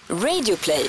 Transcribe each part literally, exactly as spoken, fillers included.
Radioplay.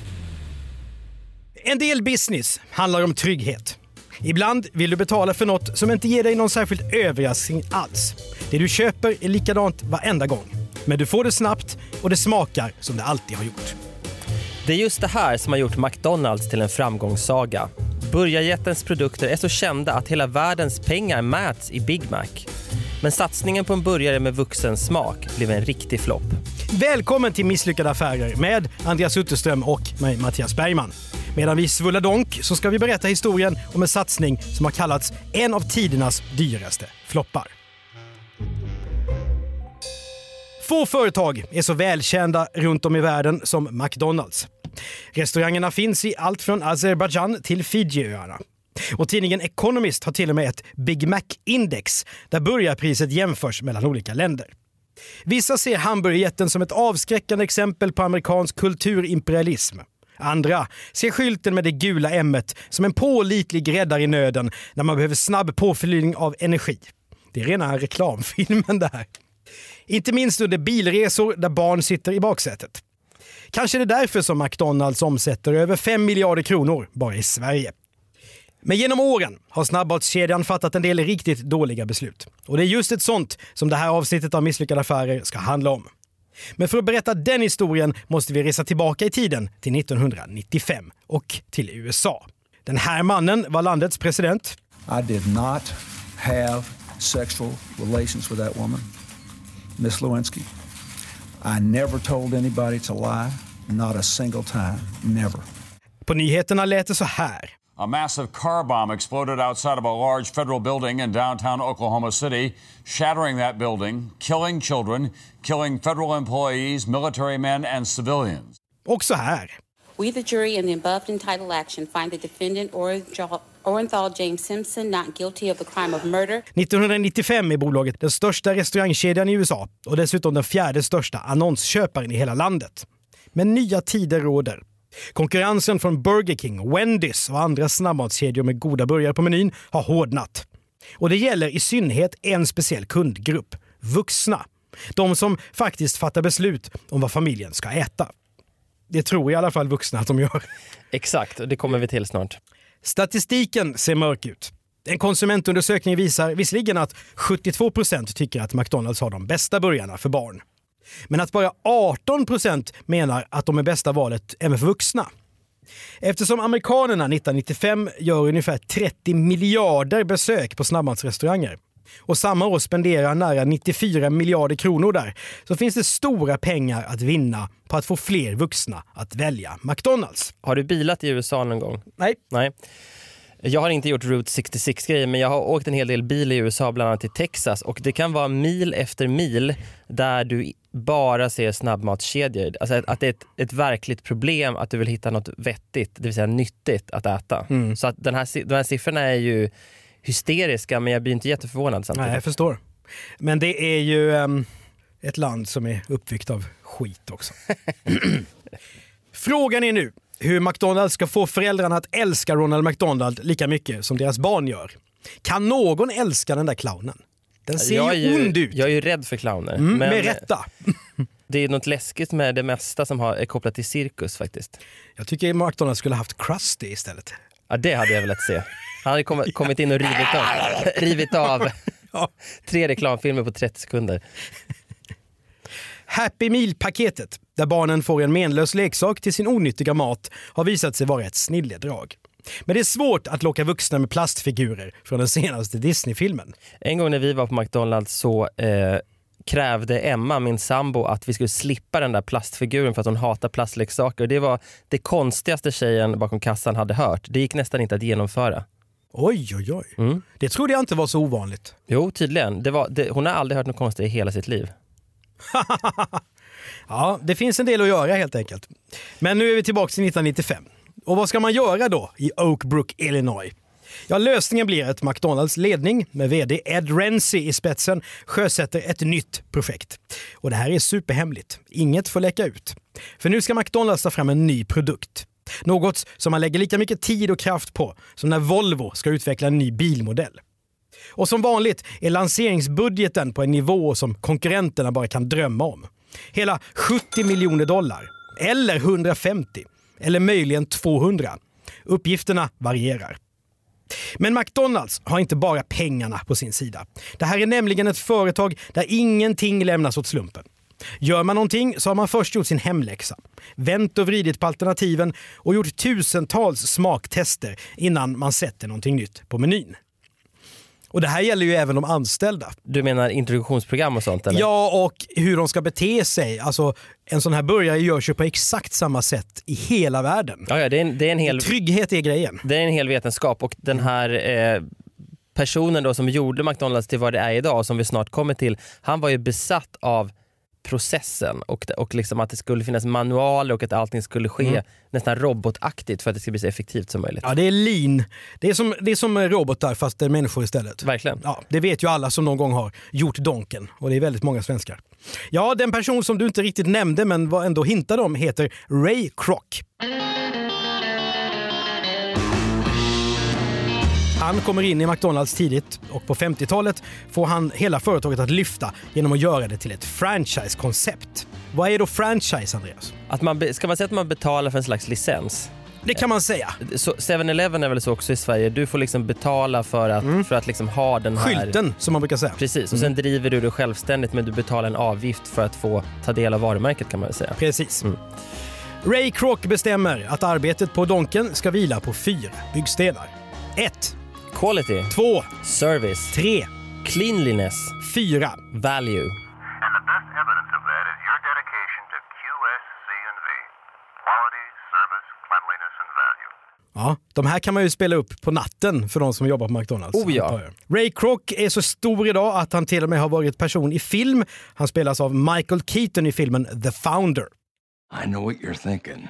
En del business handlar om trygghet. Ibland vill du betala för något som inte ger dig någon särskild överraskning alls. Det du köper är likadant varenda gång. Men du får det snabbt och det smakar som det alltid har gjort. Det är just det här som har gjort McDonald's till en framgångssaga. Burgarjättens produkter är så kända att hela världens pengar mäts i Big Mac. Men satsningen på en burgare med vuxen smak blev en riktig flopp. Välkommen till Misslyckade affärer med Andreas Utterström och mig, Mattias Bergman. Medan vi svullar donk så ska vi berätta historien om en satsning som har kallats en av tidernas dyraste floppar. Få företag är så välkända runt om i världen som McDonald's. Restaurangerna finns i allt från Azerbaijan till Fidjiöarna. Och tidningen Economist har till och med ett Big Mac-index där burgarpriset jämförs mellan olika länder. Vissa ser hamburgerjätten som ett avskräckande exempel på amerikansk kulturimperialism. Andra ser skylten med det gula ämmet som en pålitlig räddare i nöden när man behöver snabb påfyllning av energi. Det är rena reklamfilmen det här. Inte minst under bilresor där barn sitter i baksätet. Kanske är det därför som McDonald's omsätter över fem miljarder kronor bara i Sverige. Men genom åren har snabbmatskedjan fattat en del riktigt dåliga beslut. Och det är just ett sånt som det här avsnittet av Misslyckade affärer ska handla om. Men för att berätta den historien måste vi resa tillbaka i tiden till nittonhundranittiofem och till U S A. Den här mannen var landets president. I did not have sexual relations with that woman, Miss Lewinsky. I never told anybody to lie, not a single time, never. På nyheterna lät det så här. A massive car bomb exploded outside of a large federal building in downtown Oklahoma City, shattering that building, killing children, killing federal employees, military men and civilians. Och så här. We, the jury, in the above entitled action find the defendant Orenthal James Simpson not guilty of the crime of murder. nittonhundranittiofem är bolaget den största restaurangkedjan i U S A och dessutom den fjärde största annonsköparen i hela landet. Men nya tider råder. Konkurrensen från Burger King, Wendy's och andra snabbmatskedjor med goda burgare på menyn har hårdnat. Och det gäller i synnerhet en speciell kundgrupp, vuxna. De som faktiskt fattar beslut om vad familjen ska äta. Det tror i alla fall vuxna att de gör. Exakt, och det kommer vi till snart. Statistiken ser mörk ut. En konsumentundersökning visar visserligen att sjuttiotvå procent tycker att McDonald's har de bästa burgarna för barn. Men att bara arton procent menar att de är bästa valet även för vuxna. Eftersom amerikanerna nittonhundranittiofem gör ungefär trettio miljarder besök på snabbmatsrestauranger och samma år spenderar nära nittiofyra miljarder kronor där, så finns det stora pengar att vinna på att få fler vuxna att välja McDonald's. Har du bilat i U S A någon gång? Nej. Nej. Jag har inte gjort Route sextiosex-grejer, men jag har åkt en hel del bil i U S A, bland annat i Texas. Och det kan vara mil efter mil där du bara ser snabbmatskedjor. Alltså att det är ett, ett verkligt problem att du vill hitta något vettigt, det vill säga nyttigt att äta. Mm. Så att den här, de här siffrorna är ju hysteriska, men jag blir inte jätteförvånad samtidigt. Nej, jag förstår. Men det är ju um, ett land som är uppbyggt av skit också. Frågan är nu hur McDonald's ska få föräldrarna att älska Ronald McDonald lika mycket som deras barn gör. Kan någon älska den där clownen? Den ser jag ju ond ut. Jag är ju rädd för clowner. Mm, men med rätta. Det är något läskigt med det mesta som har, är kopplat till cirkus faktiskt. Jag tycker McDonald's skulle ha haft Krusty istället. Ja, det hade jag velat se. Han hade kommit, kommit in och rivit av, rivit av ja. tre reklamfilmer på trettio sekunder. Happy Meal-paketet, där barnen får en menlös leksak till sin onyttiga mat, har visat sig vara ett snilledrag. Men det är svårt att locka vuxna med plastfigurer från den senaste Disney-filmen. En gång när vi var på McDonald's så eh, krävde Emma, min sambo, att vi skulle slippa den där plastfiguren för att hon hatar plastleksaker. Det var det konstigaste tjejen bakom kassan hade hört. Det gick nästan inte att genomföra. Oj, oj, oj. Mm. Det trodde jag inte var så ovanligt. Jo, tydligen. Det var, det, hon har aldrig hört något konstigt i hela sitt liv. Ja, det finns en del att göra helt enkelt. Men nu är vi tillbaka till nittonhundranittiofem. Och vad ska man göra då i Oak Brook, Illinois? Ja, lösningen blir att McDonald's ledning med vd Ed Rensi i spetsen sjösätter ett nytt projekt. Och det här är superhemligt. Inget får läcka ut. För nu ska McDonald's ta fram en ny produkt. Något som man lägger lika mycket tid och kraft på som när Volvo ska utveckla en ny bilmodell. Och som vanligt är lanseringsbudgeten på en nivå som konkurrenterna bara kan drömma om. Hela sjuttio miljoner dollar. Eller hundrafemtio. Eller möjligen tvåhundra. Uppgifterna varierar. Men McDonalds har inte bara pengarna på sin sida. Det här är nämligen ett företag där ingenting lämnas åt slumpen. Gör man någonting så har man först gjort sin hemläxa. Vänt och vridit på alternativen och gjort tusentals smaktester innan man sätter någonting nytt på menyn. Och det här gäller ju även de anställda. Du menar introduktionsprogram och sånt, eller? Ja, och hur de ska bete sig. Alltså, en sån här burgare görs ju på exakt samma sätt i hela världen. Ja, ja, det är en, det är en hel... Trygghet är grejen. Det är en hel vetenskap, och den här eh, personen då som gjorde McDonalds till vad det är idag, som vi snart kommer till, han var ju besatt av processen och, och liksom att det skulle finnas manualer och att allting skulle ske mm. nästan robotaktigt för att det ska bli så effektivt som möjligt. Ja, det är lean. Det är som, det är som robotar fast det är människor istället. Verkligen. Ja, det vet ju alla som någon gång har gjort Donken, och det är väldigt många svenskar. Ja, den person som du inte riktigt nämnde men var ändå hintade om heter Ray Kroc. Han kommer in i McDonalds tidigt och på femtiotalet får han hela företaget att lyfta genom att göra det till ett franchise-koncept. Vad är då franchise, Andreas? Att man be- ska man säga att man betalar för en slags licens? Det kan man säga. Så seven eleven är väl så också i Sverige. Du får liksom betala för att, mm. för att liksom ha den här... skylten, som man brukar säga. Precis, och sen mm. driver du det självständigt, men du betalar en avgift för att få ta del av varumärket, kan man väl säga. Precis. Mm. Ray Kroc bestämmer att arbetet på Donken ska vila på fyra byggstenar. ett. Quality. två. Service. tre. Cleanliness. fyra. Value. And the best evidence of that is your dedication to Q S C and V. Quality, service, cleanliness and value. Ja, de här kan man ju spela upp på natten för de som jobbar på McDonalds. Oh ja. Ray Kroc är så stor idag att han till och med har varit person i film. Han spelas av Michael Keaton i filmen The Founder. I know what you're thinking.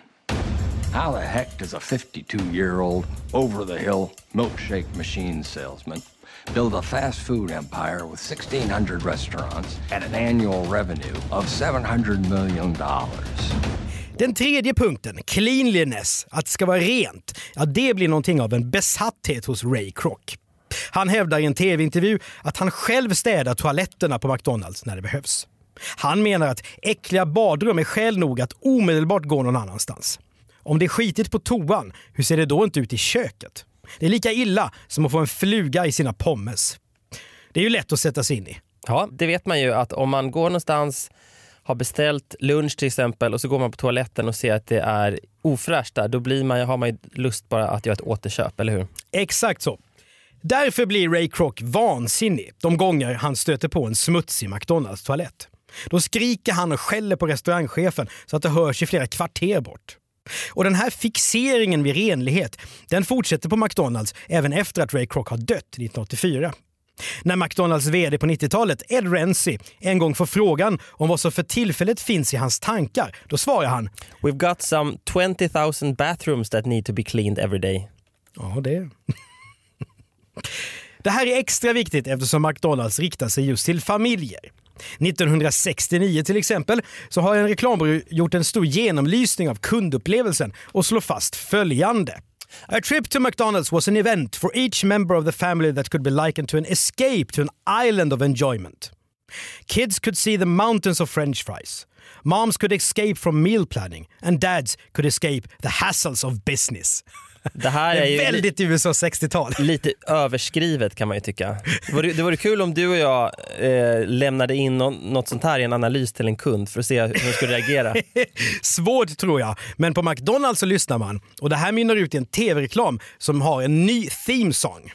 How the heck does a fifty-two-year-old, over-the-hill milkshake machine salesman build a fast food empire with sixteen hundred restaurants and an annual revenue of seven hundred million dollars? Den tredje punkten, cleanliness, att det ska vara rent, ja, det blir någonting av en besatthet hos Ray Kroc. Han hävdar i en tv-intervju att han själv städar toaletterna på McDonalds när det behövs. Han menar att äckliga badrum är skäl nog att omedelbart gå någon annanstans. Om det är skitigt på toan, hur ser det då inte ut i köket? Det är lika illa som att få en fluga i sina pommes. Det är ju lätt att sätta sig in i. Ja, det vet man ju, att om man går någonstans, har beställt lunch till exempel, och så går man på toaletten och ser att det är ofräscht där, då blir man, har man ju lust bara att göra ett återköp, eller hur? Exakt så. Därför blir Ray Kroc vansinnig de gånger han stöter på en smutsig McDonalds-toalett. Då skriker han och skäller på restaurangchefen så att det hörs i flera kvarter bort. Och den här fixeringen vid renlighet, den fortsätter på McDonalds även efter att Ray Kroc har dött nittonhundraåttiofyra. När McDonalds vd på nittiotalet, Ed Rensi, en gång får frågan om vad som för tillfället finns i hans tankar, då svarar han: We've got some twenty thousand bathrooms that need to be cleaned every day. Ja, det Det här är extra viktigt eftersom McDonalds riktar sig just till familjer. nittonhundrasextionio till exempel så har en reklambyrå gjort en stor genomlysning av kundupplevelsen och slår fast följande. A trip to McDonald's was an event for each member of the family that could be likened to an escape to an island of enjoyment. Kids could see the mountains of French fries. Moms could escape from meal planning and dads could escape the hassles of business. Det här är, det är ju väldigt U S A sextiotal. Lite överskrivet, kan man ju tycka. Det vore, det vore kul om du och jag eh, lämnade in no- något sånt här i en analys till en kund för att se hur de skulle reagera. Svårt tror jag, men på McDonalds så lyssnar man. Och det här mynnar ut i en tv-reklam som har en ny theme song.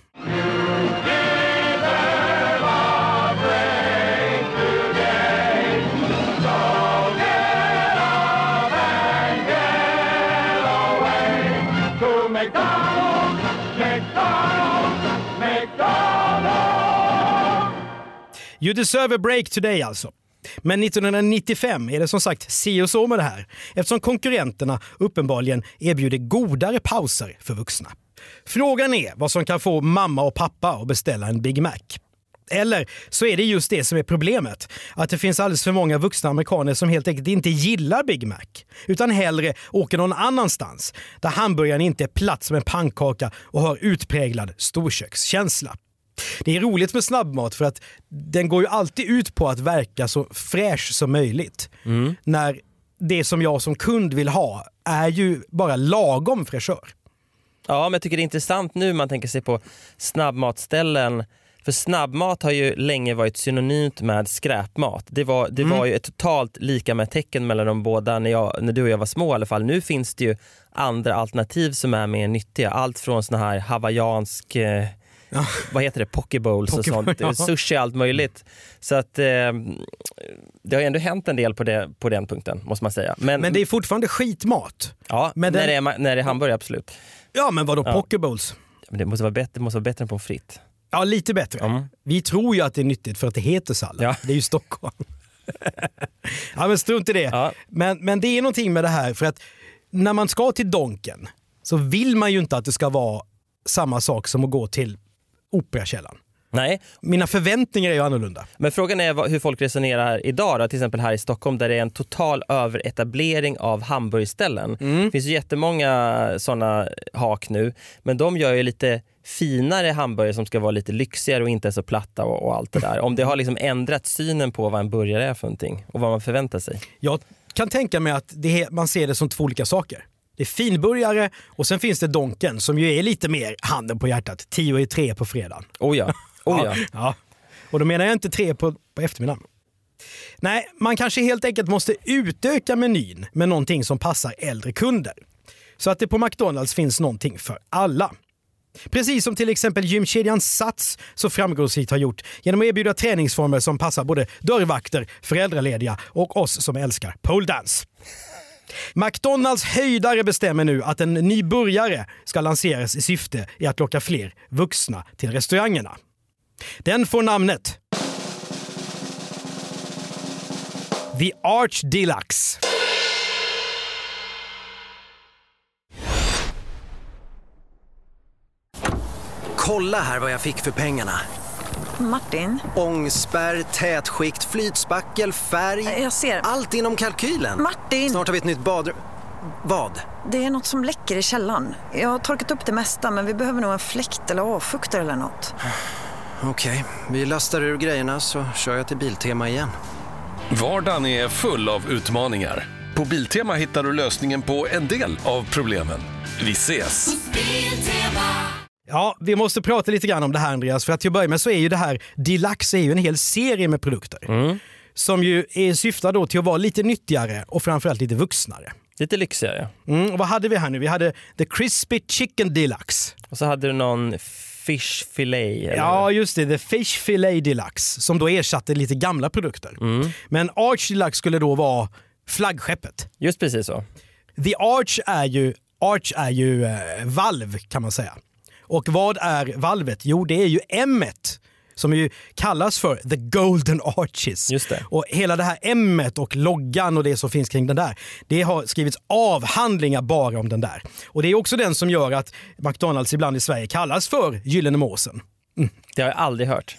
You deserve a break today alltså. Men nittonhundranittiofem är det som sagt si och så med det här, eftersom konkurrenterna uppenbarligen erbjuder godare pauser för vuxna. Frågan är vad som kan få mamma och pappa att beställa en Big Mac. Eller så är det just det som är problemet, att det finns alldeles för många vuxna amerikaner som helt enkelt inte gillar Big Mac, utan hellre åker någon annanstans där hamburgaren inte är platt som en pannkaka och har utpräglad storkökskänsla. Det är roligt med snabbmat för att den går ju alltid ut på att verka så fräsch som möjligt. Mm. När det som jag som kund vill ha är ju bara lagom fräschör. Ja, men jag tycker det är intressant nu man tänker sig på snabbmatställen. För snabbmat har ju länge varit synonymt med skräpmat. Det var, det mm. var ju ett totalt lika med tecken mellan de båda när, jag, när du och jag var små i alla fall. Nu finns det ju andra alternativ som är mer nyttiga. Allt från såna här hawaiiansk, eh, ja. vad heter det, pokebowls Poke- och sånt. Ja. Sushi, allt möjligt. Så att eh, det har ju ändå hänt en del på, det, på den punkten, måste man säga. Men, men det är fortfarande skitmat. Ja, men när, den... det är, när det är hamburgare, absolut. Ja, men vadå, ja. pokebowls? Men det måste vara bättre, det måste vara bättre än pommes frites. Ja, lite bättre. Mm. Vi tror ju att det är nyttigt för att det heter sallad. Ja. Det är ju Stockholm. Ja, men strunt i det. Ja. Men, men det är någonting med det här, för att när man ska till Donken så vill man ju inte att det ska vara samma sak som att gå till Operakällaren. Nej. Mina förväntningar är ju annorlunda. Men frågan är hur folk resonerar idag då, till exempel här i Stockholm där det är en total överetablering av hamburgerställen. Mm. Det finns ju jättemånga sådana hak nu, men de gör ju lite finare hamburgare som ska vara lite lyxigare och inte så platta och, och allt det där. Om det har liksom ändrat synen på vad en burgare är för någonting och vad man förväntar sig. Jag kan tänka mig att det, man ser det som två olika saker. Det är finburgare och sen finns det Donken som ju är lite mer handen på hjärtat. Tio i tre på fredagen. Oh ja. Oh ja. ja, ja. Och då menar jag inte tre på, på eftermiddagen. Nej, man kanske helt enkelt måste utöka menyn med någonting som passar äldre kunder. Så att det på McDonalds finns någonting för alla. Precis som till exempel gymkedjan Sats så framgångsrikt har gjort genom att erbjuda träningsformer som passar både dörrvakter, föräldralediga och oss som älskar pole dance. McDonalds höjdare bestämmer nu att en ny burgare ska lanseras i syfte i att locka fler vuxna till restaurangerna. Den får namnet The Arch Deluxe. Kolla här vad jag fick för pengarna. Martin? Ångspärr, tätskikt, flytspackel, färg. Jag ser. Allt inom kalkylen. Martin! Snart har vi ett nytt badrum. Vad? Det är något som läcker i källaren. Jag har torkat upp det mesta, men vi behöver nog en fläkt eller avfuktare eller något. Okej, okay. Vi lastar ur grejerna så kör jag till Biltema igen. Vardagen är full av utmaningar. På Biltema hittar du lösningen på en del av problemen. Vi ses! Ja, vi måste prata lite grann om det här, Andreas, för att till att börja med så är ju det här Deluxe är ju en hel serie med produkter mm. som ju är syftade då till att vara lite nyttigare och framförallt lite vuxnare. Lite lyxigare. Mm, och vad hade vi här nu? Vi hade The Crispy Chicken Deluxe. Och så hade du någon Fish Fillet. Eller? Ja, just det. The Fish Fillet Deluxe som då ersatte lite gamla produkter. Mm. Men Arch Deluxe skulle då vara flaggskeppet. Just precis så. The Arch är ju, Arch är ju eh, valv kan man säga. Och vad är valvet? Jo, det är ju M-et som ju kallas för The Golden Arches. Just det. Och hela det här M-et och loggan och det som finns kring den där, det har skrivits avhandlingar bara om den där. Och det är också den som gör att McDonalds ibland i Sverige kallas för Gyllene Måsen. Mm. Det har jag aldrig hört.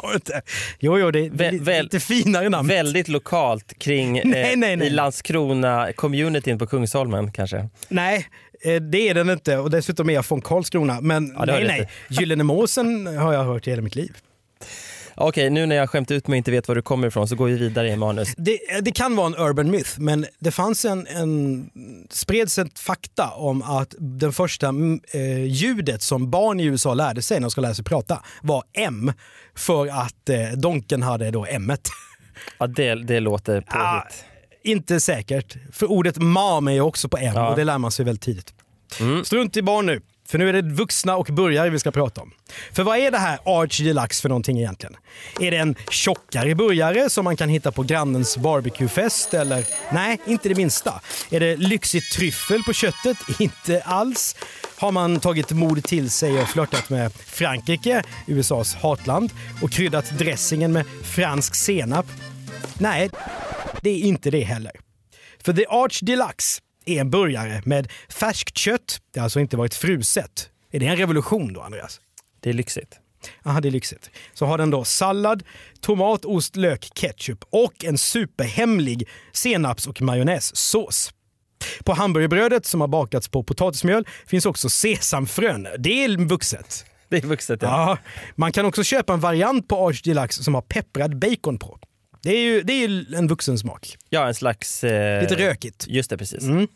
Jo, jo, det är Vä- lite väl, finare namn. Väldigt lokalt kring nej, eh, nej, nej. i Landskrona-communityn på Kungsholmen kanske. Nej, det är den inte. Och dessutom är jag från Karlskrona. Men ja, nej, nej. Gyllene Måsen har jag hört i hela mitt liv. Okej, nu när jag skämt ut mig och inte vet var du kommer ifrån så går vi vidare i manus. Det, det kan vara en urban myth, men det fanns en, en spreds ett fakta om att den första eh, ljudet som barn i U S A lärde sig när de ska lära sig prata var M, för att eh, Donken hade då M-et. Ja, det, det låter påhitt. Ah, inte säkert, för ordet mom är ju också på M ja. Och det lär man sig väldigt tidigt. Mm. Strunt i barn nu. För nu är det vuxna och burgare vi ska prata om. För vad är det här Arch Deluxe för någonting egentligen? Är det en tjockare burgare som man kan hitta på grannens barbecuefest? Eller? Nej, inte det minsta. Är det lyxigt tryffel på köttet? Inte alls. Har man tagit mod till sig och flörtat med Frankrike, U S A:s hatland, och kryddat dressingen med fransk senap? Nej, det är inte det heller. För The Arch Deluxe är en burgare med färskt kött. Det har alltså inte varit fruset. Är det en revolution då, Andreas? Det är lyxigt. Aha, det är lyxigt. Så har den då sallad, tomat, ost, lök, ketchup och en superhemlig senaps- och majonnässås. På hamburgerbrödet som har bakats på potatismjöl finns också sesamfrön. Det är vuxet. Det är vuxet, ja. Ja. Man kan också köpa en variant på Arch Deluxe som har pepprad bacon på. Det är ju, det är ju en vuxensmak. Ja, en slags... Eh... Lite rökigt. Just det, precis. Mm.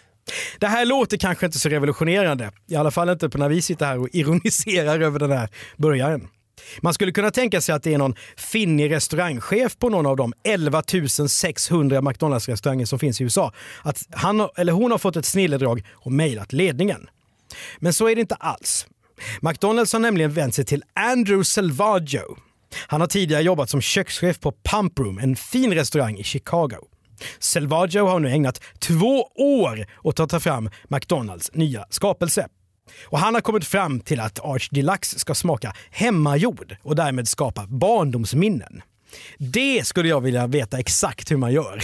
Det här låter kanske inte så revolutionerande. I alla fall inte på när vi sitter här och ironiserar över den här burgaren. Man skulle kunna tänka sig att det är någon finnig restaurangchef på någon av de elva tusen sexhundra McDonalds-restauranger som finns i U S A. Att han eller hon har fått ett snilledrag och mejlat ledningen. Men så är det inte alls. McDonalds har nämligen vänt sig till Andrew Selvaggio. Han har tidigare jobbat som kökschef på Pump Room, en fin restaurang i Chicago. Selvaggio har nu ägnat två år åt att ta fram McDonalds nya skapelse. Och han har kommit fram till att Arch Deluxe ska smaka hemmagjord och därmed skapa barndomsminnen. Det skulle jag vilja veta exakt hur man gör.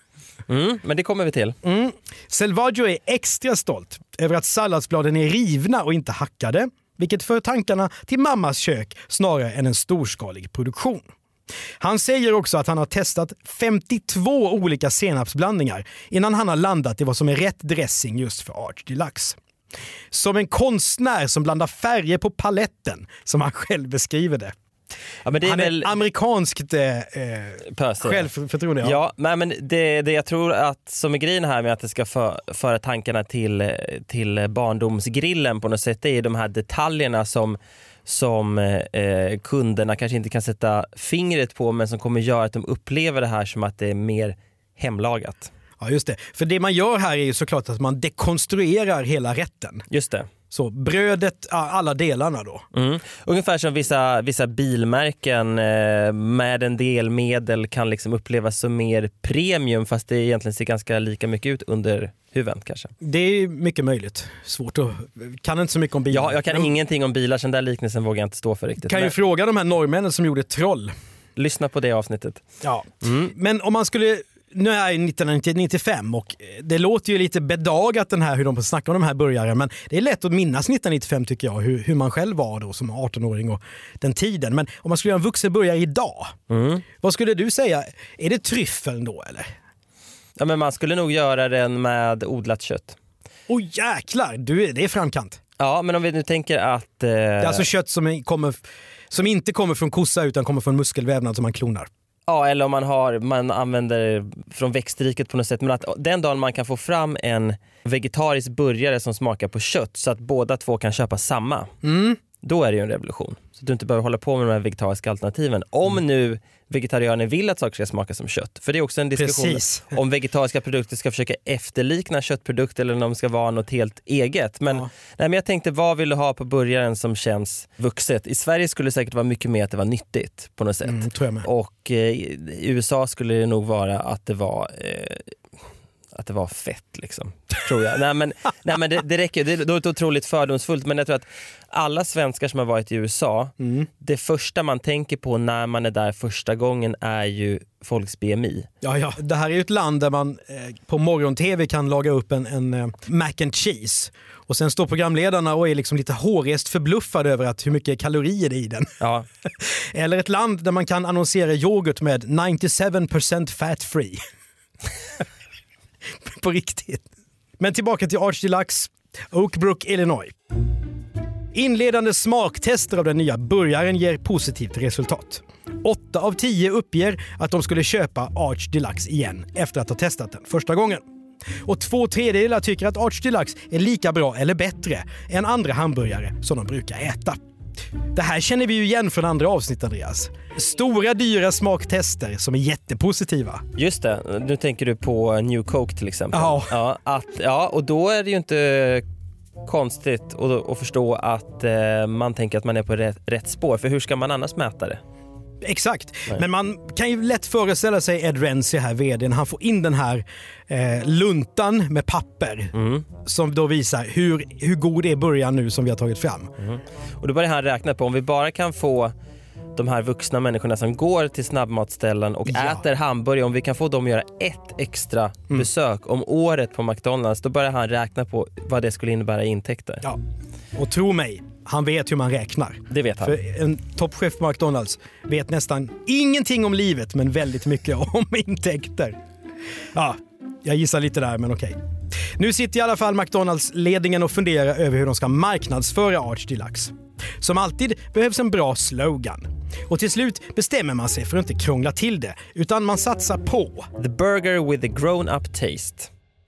Mm, men det kommer vi till. Mm. Selvaggio är extra stolt över att salladsbladen är rivna och inte hackade, vilket för tankarna till mammas kök snarare än en storskalig produktion. Han säger också att han har testat femtiotvå olika senapsblandningar innan han har landat i vad som är rätt dressing just för Arch Deluxe. Som en konstnär som blandar färger på paletten, som han själv beskriver det. Ja, men det är han är väl... amerikanskt eh, självförtroende. Ja, ja men, men det, det jag tror att som är grejen här med att det ska för, föra tankarna till, till barndomsgrillen på något sätt, det är de här detaljerna som som eh, kunderna kanske inte kan sätta fingret på, men som kommer göra att de upplever det här som att det är mer hemlagat. Ja, just det. För det man gör här är ju såklart att man dekonstruerar hela rätten. Just det. Så brödet, alla delarna då. Mm. Ungefär som vissa, vissa bilmärken eh, med en del medel kan liksom upplevas som mer premium, fast det egentligen ser ganska lika mycket ut under huven kanske. Det är mycket möjligt. Svårt att... Kan inte så mycket om bilar. Ja, jag kan mm. ingenting om bilar, så den där liknelsen vågar jag inte stå för riktigt. Kan ju Men... fråga de här norrmännen som gjorde Troll. Lyssna på det avsnittet. Ja, mm. Men om man skulle... Nu är det nittonhundranittiofem och det låter ju lite bedagat den här hur de snackar om de här burgare, men det är lätt att minnas nittonhundranittiofem tycker jag, hur, hur man själv var då som artonåring och den tiden. Men om man skulle göra en vuxen burgare idag, mm. vad skulle du säga? Är det tryffeln då eller? Ja, men man skulle nog göra den med odlat kött. Åh oh, jäklar, du, det är framkant. Ja, men om vi nu tänker att... Eh... Det är alltså kött som, kommer, som inte kommer från kossa utan kommer från muskelvävnad som man klonar. Ja, eller om man, har, man använder från växtriket på något sätt. Men att den dagen man kan få fram en vegetarisk burgare som smakar på kött så att båda två kan köpa samma, mm. då är det ju en revolution. Så att du inte behöver hålla på med de här vegetariska alternativen. Om mm. nu vegetarianer vill att saker ska smaka som kött. För det är också en diskussion Precis. om vegetariska produkter ska försöka efterlikna köttprodukter eller om de ska vara något helt eget. Men, ja. nej, men jag tänkte, vad vill du ha på burgaren som känns vuxet? I Sverige skulle det säkert vara mycket mer att det var nyttigt på något sätt. Mm, tror jag med. Och eh, i U S A skulle det nog vara att det var... Eh, att det var fett liksom, tror jag. Nej men, nej, men det, det räcker, det, det är otroligt fördomsfullt, men jag tror att alla svenskar som har varit i U S A, mm. det första man tänker på när man är där första gången är ju folks B M I. Ja, ja. Det här är ju ett land där man eh, på morgon-tv kan laga upp en, en eh, mac and cheese och sen står programledarna och är liksom lite hårest förbluffade över att hur mycket kalorier det är i den. Ja. Eller ett land där man kan annonsera yoghurt med nittiosju procent fat free. På riktigt. Men tillbaka till Arch Deluxe, Oak Brook, Illinois. Inledande smaktester av den nya burgaren ger positivt resultat. Åtta av tio uppger att de skulle köpa Arch Deluxe igen efter att ha testat den första gången. Och två tredjedelar tycker att Arch Deluxe är lika bra eller bättre än andra hamburgare som de brukar äta. Det här känner vi ju igen från andra avsnitt, Andreas. Stora, dyra smaktester som är jättepositiva. Just det, nu tänker du på New Coke till exempel. Ja. Ja, att, ja, och då är det ju inte konstigt att, att förstå att eh, man tänker att man är på rätt, rätt spår. För hur ska man annars mäta det? Exakt, Nej. men man kan ju lätt föreställa sig Ed Rensi här, vdn. Han får in den här eh, luntan med papper mm. som då visar hur, hur god är början nu som vi har tagit fram. Mm. Och då börjar han räkna på om vi bara kan få de här vuxna människorna som går till snabbmatställen och ja. äter hamburgare, om vi kan få dem att göra ett extra mm. besök om året på McDonalds, då börjar han räkna på vad det skulle innebära i intäkter. Ja, och tro mig, han vet hur man räknar. Det vet han. För en toppchef på McDonalds vet nästan ingenting om livet, men väldigt mycket om intäkter. Ja, jag gissar lite där, men okej. Nu sitter i alla fall McDonalds-ledningen och funderar över hur de ska marknadsföra Arch Deluxe. Som alltid behövs en bra slogan. Och till slut bestämmer man sig för att inte krångla till det, utan man satsar på The burger with a grown-up taste.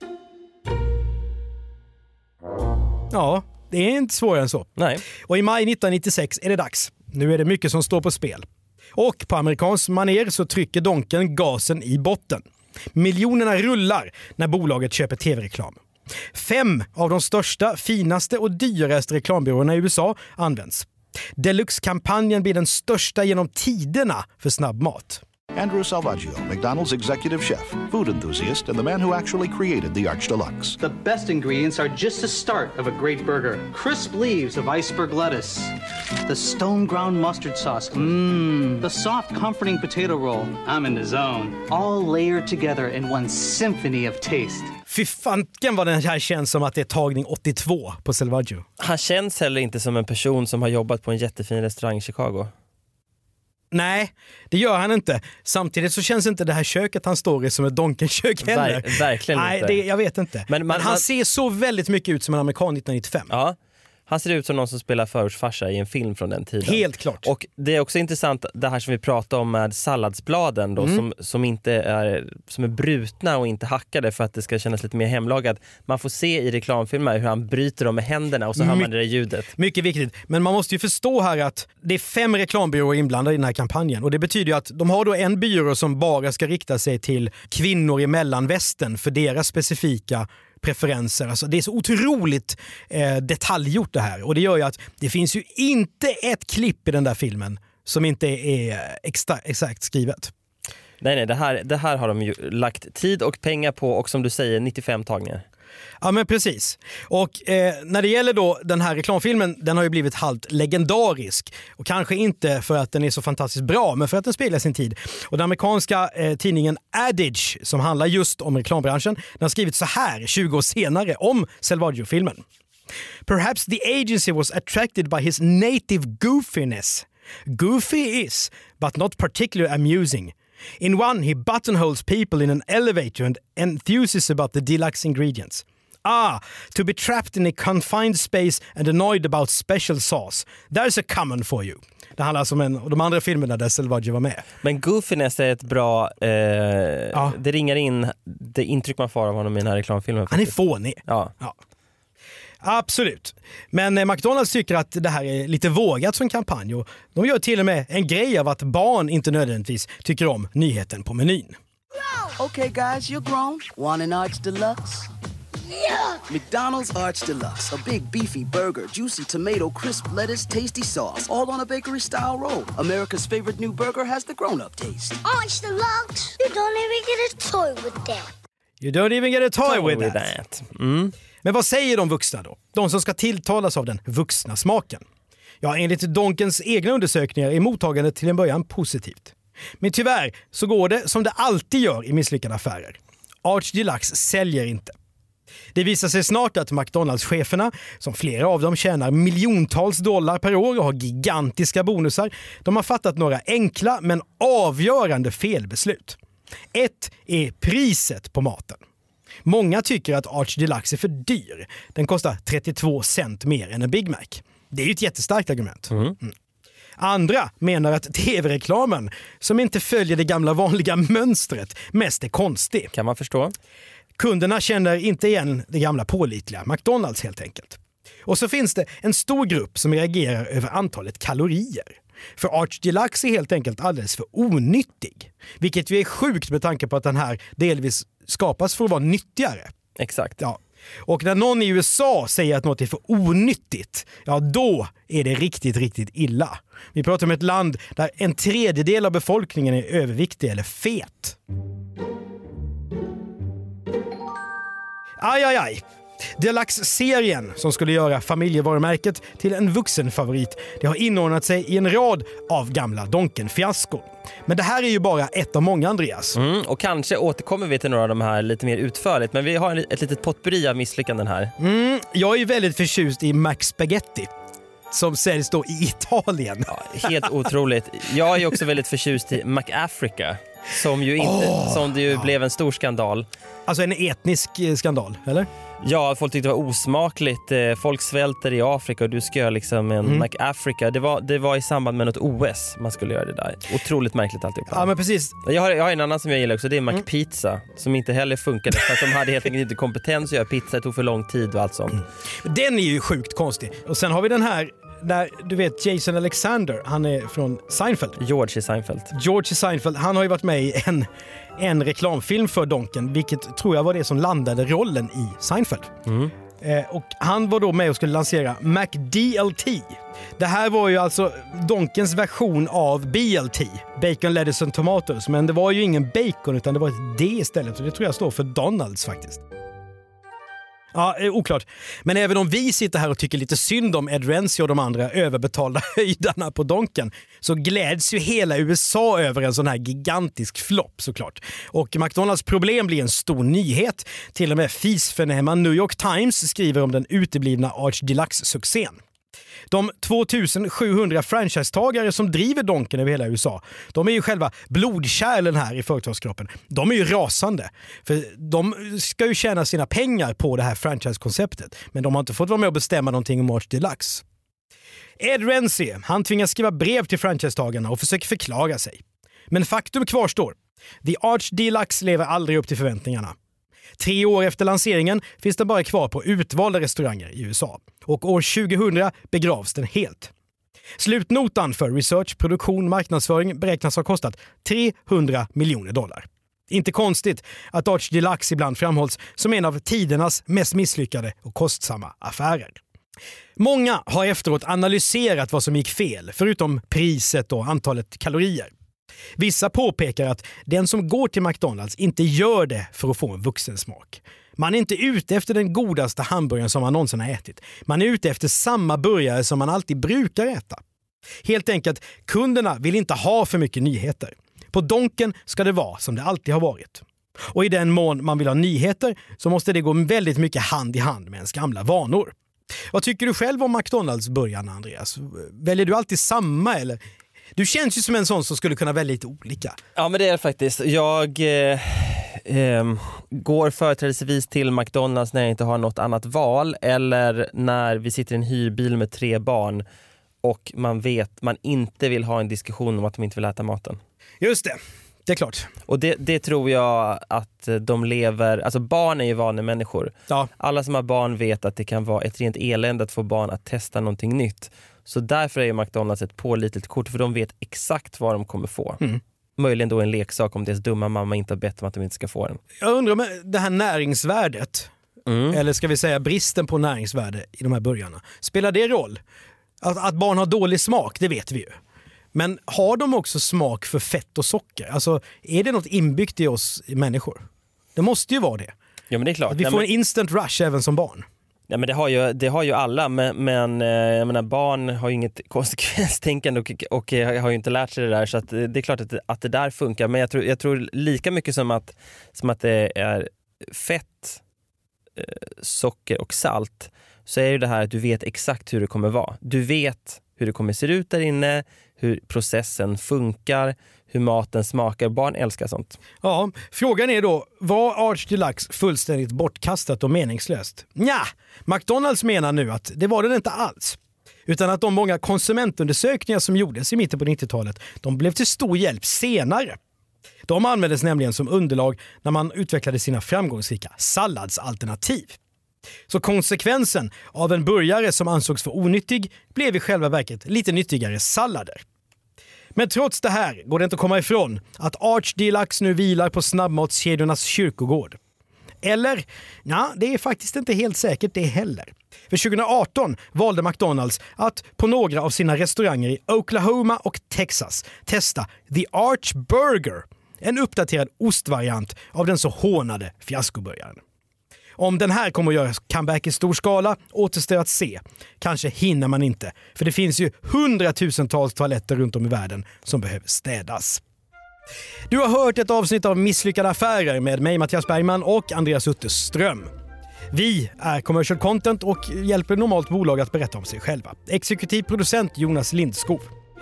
Ja, det är inte svårare än så. Nej. Och i maj nittonhundranittiosex är det dags. Nu är det mycket som står på spel. Och på amerikansk manér så trycker Donken gasen i botten. Miljonerna rullar när bolaget köper tv-reklam. Fem av de största, finaste och dyraste reklambyråerna i U S A används. Deluxe-kampanjen blir den största genom tiderna för snabbmat. Andrew Salvaggio, McDonald's executive chef, food enthusiast, and the man who actually created the Arch Deluxe. The best ingredients are just the start of a great burger. Crisp leaves of iceberg lettuce, the stone ground mustard sauce, mmm, the soft comforting potato roll. I'm in the zone. All layered together in one symphony of taste. Fy fanken vad den här känns som att det är tagning åttiotvå på Salvaggio. Han känns heller inte som en person som har jobbat på en jättefin restaurang i Chicago. Nej, det gör han inte. Samtidigt så känns inte det här köket han står i som ett Donken-kök heller. Ver- verkligen Nej, inte. Det, jag vet inte. Men, Men man- Men han man- ser så väldigt mycket ut som en amerikan nittonhundranittiofem. Ja. Han ser ut som någon som spelar förortsfarsa i en film från den tiden. Helt klart. Och det är också intressant det här som vi pratade om med salladsbladen då, Mm. som, som, inte är, som är brutna och inte hackade för att det ska kännas lite mer hemlagat. Man får se i reklamfilmer hur han bryter dem med händerna och så hör My- man det där ljudet. Mycket viktigt. Men man måste ju förstå här att det är fem reklambyråer inblandade i den här kampanjen. Och det betyder ju att de har då en byrå som bara ska rikta sig till kvinnor i mellanvästern för deras specifika preferenser. Alltså det är så otroligt eh, detaljgjort det här. Och det gör ju att det finns ju inte ett klipp i den där filmen som inte är extra, exakt skrivet. Nej, nej, det här, det här har de ju lagt tid och pengar på och som du säger nittiofem tagningar. Ja men precis. Och eh, när det gäller då den här reklamfilmen, den har ju blivit halvt legendarisk. Och kanske inte för att den är så fantastiskt bra, men för att den speglar sin tid. Och den amerikanska eh, tidningen Adage, som handlar just om reklambranschen, den har skrivit så här tjugo år senare om Salvaggio-filmen. Perhaps the agency was attracted by his native goofiness. Goofy is, but not particularly amusing. In one, he buttonholes people in an elevator and enthuses about the deluxe ingredients. Ah, to be trapped in a confined space and annoyed about special sauce. There's a common for you. Det handlar alltså om en av de andra filmerna där Salvaggio var med. Men goofiness är ett bra... Eh, Ja. Det ringar in det intryck man får av honom i den här reklamfilmen. Han är faktiskt. fånig. Ja. Ja. Absolut. Men eh, McDonald's tycker att det här är lite vågat som kampanj. Och de gör till och med en grej av att barn inte nödvändigtvis tycker om nyheten på menyn. Okay, guys, you're grown. Want an Arch Deluxe? Yeah! McDonald's Arch Deluxe. A big beefy burger, juicy tomato, crisp lettuce, tasty sauce. All on a bakery-style roll. America's favorite new burger has the grown-up taste. Arch Deluxe? You don't even get a toy with that. You don't even get a toy, Toy with, with that. that. Mm. Men vad säger de vuxna då? De som ska tilltalas av den vuxna smaken. Ja, enligt Donkens egna undersökningar är mottagandet till en början positivt. Men tyvärr så går det som det alltid gör i misslyckade affärer. Arch Deluxe säljer inte. Det visar sig snart att McDonalds-cheferna, som flera av dem tjänar miljontals dollar per år och har gigantiska bonusar, de har fattat några enkla men avgörande felbeslut. Ett är priset på maten. Många tycker att Arch Deluxe är för dyr. Den kostar trettiotvå cent mer än en Big Mac. Det är ju ett jättestarkt argument. Mm. Mm. Andra menar att tv-reklamen, som inte följer det gamla vanliga mönstret, mest är konstig. Kan man förstå. Kunderna känner inte igen det gamla pålitliga McDonalds helt enkelt. Och så finns det en stor grupp som reagerar över antalet kalorier. För Arch Deluxe är helt enkelt alldeles för onyttig. Vilket ju är sjukt med tanke på att den här delvis skapas för att vara nyttigare. Exakt. Ja. Och när någon i U S A säger att något är för onyttigt, ja då är det riktigt, riktigt illa. Vi pratar om ett land där en tredjedel av befolkningen är överviktig eller fet. Aj, aj, aj. Deluxe-serien som skulle göra familjevarumärket till en vuxenfavorit, det har inordnat sig i en rad av gamla Donken-fiaskon. Men det här är ju bara ett av många, Andreas. Mm, och kanske återkommer vi till några av de här lite mer utförligt, men vi har ett litet potpurri av misslyckanden här. Mm, jag är ju väldigt förtjust i Max Spaghetti, som säljs då i Italien. Ja, helt otroligt. Jag är också väldigt förtjust i McAfrica. Som ju, inte, oh, som det ju ja. blev en stor skandal. Alltså en etnisk skandal, eller? Ja, folk tyckte det var osmakligt. Folk svälter i Afrika och du ska göra liksom en mm. McAfrica. Det var, det var i samband med något O S man skulle göra det där. Otroligt märkligt alltihop. Ja, men precis. Jag har, jag har en annan som jag gillar också, det är McPizza. Mm. Som inte heller funkade för att de hade helt enkelt inte kompetens att göra pizza. Det tog för lång tid och allt sånt. Mm. Den är ju sjukt konstig. Och sen har vi den här där, du vet, Jason Alexander, han är från Seinfeld. George i Seinfeld. George i Seinfeld, han har ju varit med i en, en reklamfilm för Donken, vilket tror jag var det som landade rollen i Seinfeld. Mm. Eh, och han var då med och skulle lansera McD L T. Det här var ju alltså Donkens version av B L T, Bacon, Lettuce and Tomatoes, men det var ju ingen bacon utan det var ett D istället, och det tror jag står för Donalds faktiskt. Ja, oklart. Men även om vi sitter här och tycker lite synd om Ed Renzi och de andra överbetalda höjdarna på Donken, så gläds ju hela U S A över en sån här gigantisk flopp såklart. Och McDonalds problem blir en stor nyhet. Till och med fisförnäma New York Times skriver om den uteblivna Arch Deluxe-succén. De tvåtusensjuhundra franchisetagare som driver Donken över hela U S A, de är ju själva blodkärlen här i företagskroppen. De är ju rasande. För de ska ju tjäna sina pengar på det här franchise-konceptet. Men de har inte fått vara med och bestämma någonting om Arch Deluxe. Ed Renzi, han tvingas skriva brev till franchisetagarna och försöker förklara sig. Men faktum kvarstår. The Arch Deluxe lever aldrig upp till förväntningarna. Tre år efter lanseringen finns den bara kvar på utvalda restauranger i U S A. Och år tjugohundra begravs den helt. Slutnotan för research, produktion, marknadsföring beräknas ha kostat trehundra miljoner dollar. Inte konstigt att Arch Deluxe ibland framhålls som en av tidernas mest misslyckade och kostsamma affärer. Många har efteråt analyserat vad som gick fel, förutom priset och antalet kalorier. Vissa påpekar att den som går till McDonalds inte gör det för att få en vuxensmak. Man är inte ute efter den godaste hamburgaren som man någonsin har ätit. Man är ute efter samma burgare som man alltid brukar äta. Helt enkelt, kunderna vill inte ha för mycket nyheter. På Donken ska det vara som det alltid har varit. Och i den mån man vill ha nyheter så måste det gå väldigt mycket hand i hand med ens gamla vanor. Vad tycker du själv om McDonalds-burgarna, Andreas? Väljer du alltid samma eller... Du känns ju som en sån som skulle kunna välja lite olika. Ja, men det är faktiskt. Jag eh, eh, går företrädesvis till McDonalds när jag inte har något annat val, eller när vi sitter i en hyrbil med tre barn och man vet man inte vill ha en diskussion om att de inte vill äta maten. Just det. Det är klart. Och det, det tror jag att de lever... Alltså barn är ju vana människor. Ja. Alla som har barn vet att det kan vara ett rent elände att få barn att testa någonting nytt. Så därför är ju McDonalds ett pålitligt kort, för de vet exakt vad de kommer få. Mm. Möjligen då en leksak om deras dumma mamma inte har bett om att de inte ska få den. Jag undrar om det här näringsvärdet, mm. eller ska vi säga bristen på näringsvärde i de här burgarna, spelar det roll? Att, att barn har dålig smak, det vet vi ju. Men har de också smak för fett och socker? Alltså, är det något inbyggt i oss människor? Det måste ju vara det. Ja, men det är klart. Att vi ja, får men... en instant rush även som barn. Ja, men det har ju, det har ju alla, men, men jag menar, barn har ju inget konsekvenstänkande och, och har ju inte lärt sig det där, så att det är klart att, att det där funkar. Men jag tror, jag tror lika mycket som att, som att det är fett, socker och salt, så är ju det här att du vet exakt hur det kommer vara. Du vet hur det kommer se ut där inne, hur processen funkar, hur maten smakar. Barn älskar sånt. Ja, frågan är då, var Arch Deluxe fullständigt bortkastat och meningslöst? Nja, McDonalds menar nu att det var den inte alls. Utan att de många konsumentundersökningar som gjordes i mitten på nittiotalet, de blev till stor hjälp senare. De användes nämligen som underlag när man utvecklade sina framgångsrika salladsalternativ. Så konsekvensen av en burgare som ansågs för onyttig blev i själva verket lite nyttigare sallader. Men trots det här går det inte att komma ifrån att Arch Deluxe nu vilar på snabbmatskedjornas kyrkogård. Eller, ja, det är faktiskt inte helt säkert det heller. För tjugoarton valde McDonalds att på några av sina restauranger i Oklahoma och Texas testa The Arch Burger, en uppdaterad ostvariant av den så hånade fiaskoburgaren. Om den här kommer att göra comeback i stor skala återstår att se. Kanske hinner man inte, för det finns ju hundratusentals toaletter runt om i världen som behöver städas. Du har hört ett avsnitt av Misslyckade affärer med mig, Mattias Bergman, och Andreas Utterström. Vi är Commercial Content och hjälper normalt bolag att berätta om sig själva. Exekutiv producent Jonas Lindskov.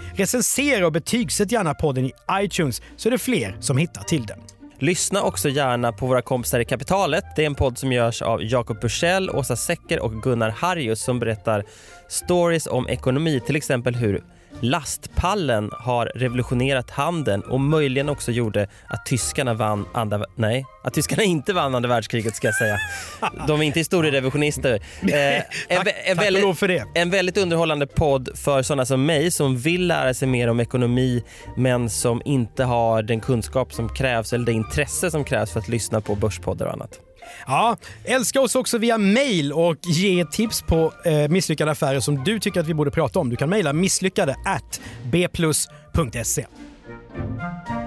Recensera och betygsätt gärna podden i iTunes så är det fler som hittar till den. Lyssna också gärna på våra kompisar i Kapitalet. Det är en podd som görs av Jakob Bursell, Åsa Secker och Gunnar Harrius som berättar stories om ekonomi. Till exempel hur lastpallen har revolutionerat handeln och möjligen också gjorde att tyskarna vann andra... Nej, att tyskarna inte vann andra världskriget ska jag säga. De är inte historierevisionister. Eh, en, tack, en, tack väldigt, för det. en väldigt underhållande podd för sådana som mig som vill lära sig mer om ekonomi men som inte har den kunskap som krävs eller det intresse som krävs för att lyssna på börspoddar och annat. Ja, älska oss också via mail och ge tips på eh, misslyckade affärer som du tycker att vi borde prata om. Du kan mejla misslyckade at b plus punkt se.